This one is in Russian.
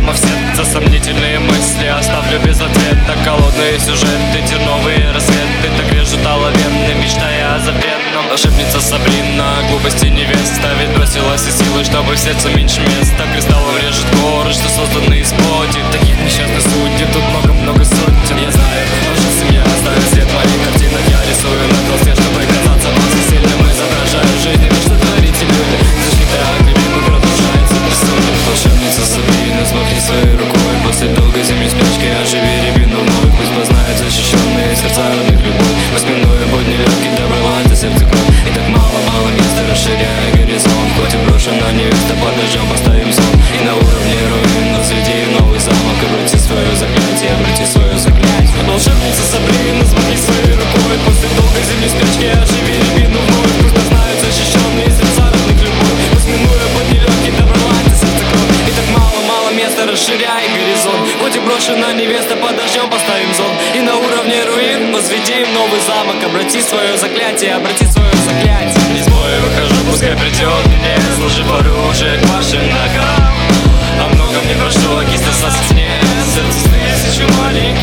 прямо в сердце сомнительные мысли оставлю без ответа. Голодные сюжеты, терновые рассветы так режут оловянно, мечтая о запретном. Волшебница Сабрина, глупости невеста, ведь бросила все силы, чтобы в сердце меньше места. Кристаллом режет горы, что созданы из плоти. Таких несчастных судеб тут много-много сотен. Я знаю, наша семья оставит след в моих картинах. Я рисую на холсте, чтобы казаться сильным. Изображаю жизнь, и что творите люди. Зажги так, любимый продолжается рисунок. Волшебница Сабрина, смахни своей рукой. После долгой зимней спячки оживи рябину вновь. Пусть познают защищенные сердца родных любовь. Пусть минуя будни легкий, добралась сердце кровь. И так мало места, расширяя горизонт. Хоть и брошена невеста, под дождем поставим сон. И на уровне руин возведи новый замок. Обрати свое заклятие, обрати свое заклятие. Волшебница Сабрина, смахни своей рукой. После долгой зимней спячки оживи рябину вновь. Пусть познают защищенные сердца родных любовь. Пусть минуя будни легкий, добралась сердце кровь. И так мало места, расширяя горизонт. Хоть и брошена невеста, под дождем поставим зон. И на уровне руин возведи новый замок. Обрати свое заклятие, обрати свое заклятие. Из боя выхожу, пускай придет мне, сложив оружие к вашим ногам. О многом не прошу, а кисть остаться снег. Сердце тысячу маленьких